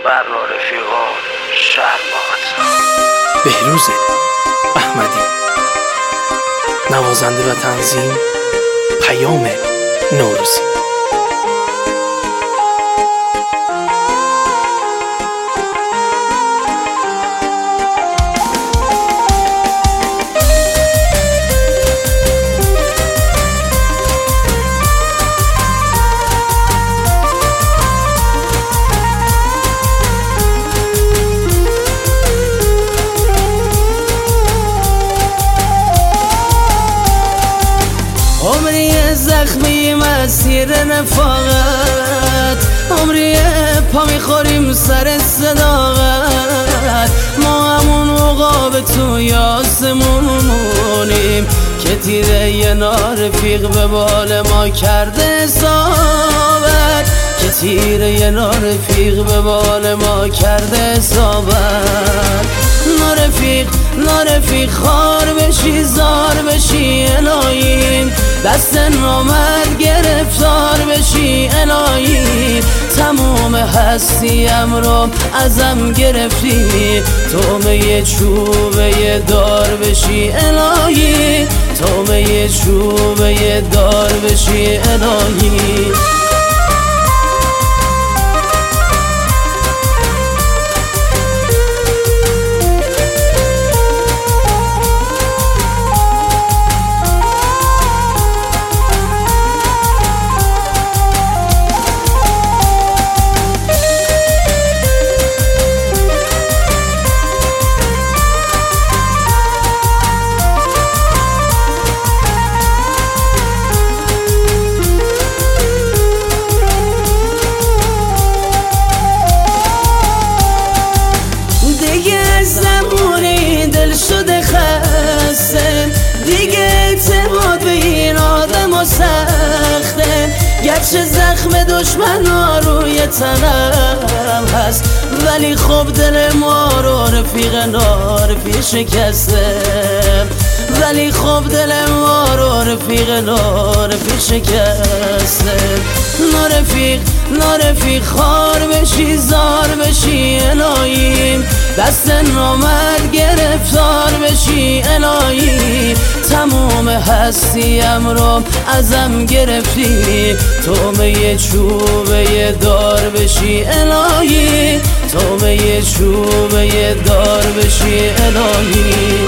بر رفیقان شرمات. بهروز احمدی، نوازنده و تنظیم پیام نوروزی. عمری زخمی مسیر نفاقت، عمری پا میخوریم سر صداقت. ما همون موقع به توی آسمونیم که تیره یه نارفیق به بال ما کرده صابت، که تیره یه نارفیق به بال ما کرده صابت. نارفیق خار بشی زار بشی الهی، دست نامرد گرفتار بشی الهی. تموم هستیم رو ازم گرفتی، تومه چوبه دار بشی الهی، تومه چوبه دار بشی الهی. دیگه اعتماد به این آدم سخته، گرچه زخم دشمن ها روی تنم هست، ولی خب دل ما رو رفیق نارفیق شکسته، ولی خب دل ما رو رفیق نارفیق شکسته. نارفیق خار بشی زار بشی الهی، دست نامرد گرفتار بشی الهی. تموم هستیم رو ازم گرفتی، تومه چوبه دار بشی الهی، تومه چوبه دار بشی الهی.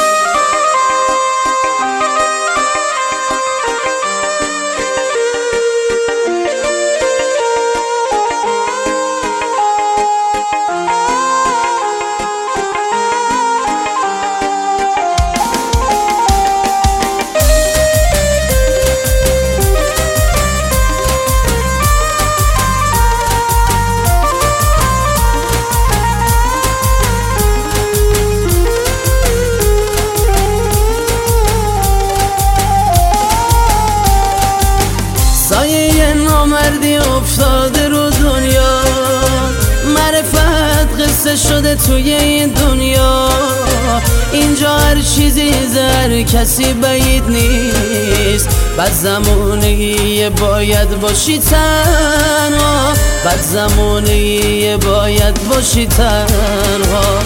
سایه نامردی افتاده رو دنیا، معرفت قصه شده توی این دنیا. اینجا هر چیزی زر کسی بعید نیست، بد زمانه باید باشی تنها، بد زمانه باید باشی تنها.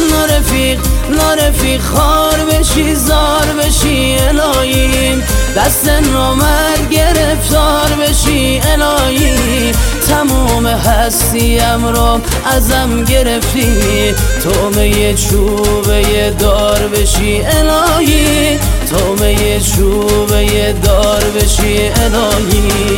نارفیق خار بشی زار بشی الهی، دست نامرد گرفتار بشی الهی. تموم هستیم رو ازم گرفتی، تومه چوبه دار بشی الهی، تومه چوبه دار بشی الهی.